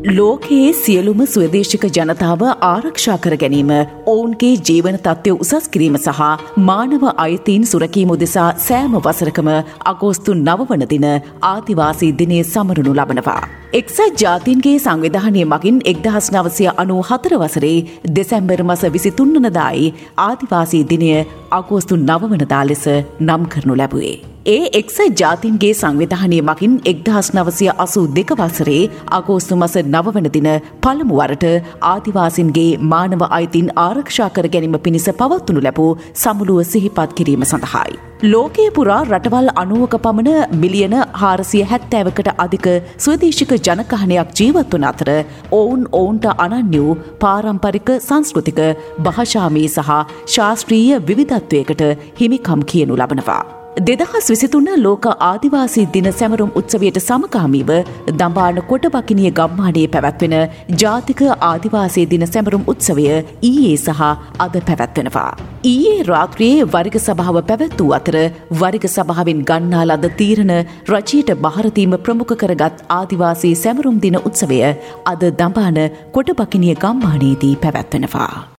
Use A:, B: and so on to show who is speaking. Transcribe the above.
A: ලෝකයේ සියලුම ස්වදේශික ජනතාව ආරක්ෂා කර ගැනීම, ඔවුන්ගේ ජීවන තත්ත්වය උසස් කිරීම සහ මානව අයිතීන් සුරකීම උදෙසා සෑම වසරකම අගෝස්තු 9 වන දින ආදිවාසී දිනය සමරනු ලබනවා. එක්සත් ජාතීන්ගේ සංවිධානය මගින් 1994 වසරේ දෙසැම්බර් මාස 23 වනදායි ආදිවාසී දිනය අගෝස්තු 9 වනදා ලෙස නම් කරනු ලැබුවේ. ඒ එක්සත් ජාතීන්ගේ සංවිධානය මගින් 1982 වසරේ අගෝස්තු මාස 9 වන දින පළමු වරට ආදිවාසීන්ගේ මානව අයිතීන් ආරක්ෂා කර ගැනීම පිණිස පවත්වනු ලැබූ සමුළුව සිහිපත් කිරීම සඳහායි. ලෝකයේ පුරා රටවල් 90ක පමණ මිලියන 470කට අධික ස්වදේශික ජනගහනයක් ජීවත් වන අතර ඔවුන්ට අනන්‍ය වූ පාරම්පරික සංස්කෘතික භාෂාමය සහ ශාස්ත්‍රීය විවිධත්වයකට හිමිකම් කියනු ලබනවා. 2023 ලෝක ආදිවාසී දින සැමරුම් උත්සවයට සමගාමීව දඹාන කොටබකිනිය ගම්මානයේ පැවැත්වෙන ජාතික ආදිවාසී දින සැමරුම් උත්සවය ඊයේ සහ අද පැවැත්වෙනවා. ඊයේ රාත්‍රියේ වරිග සභාව පැවැත් වූ අතර වරිග සභාවෙන් ගන්නා ලද තීරණ රජයට බහරදීම ප්‍රමුඛ කරගත් ආදිවාසී සැමරුම් දින උත්සවය අද දඹාන කොටබකිනිය ගම්මානයේදී පැවැත්වෙනවා.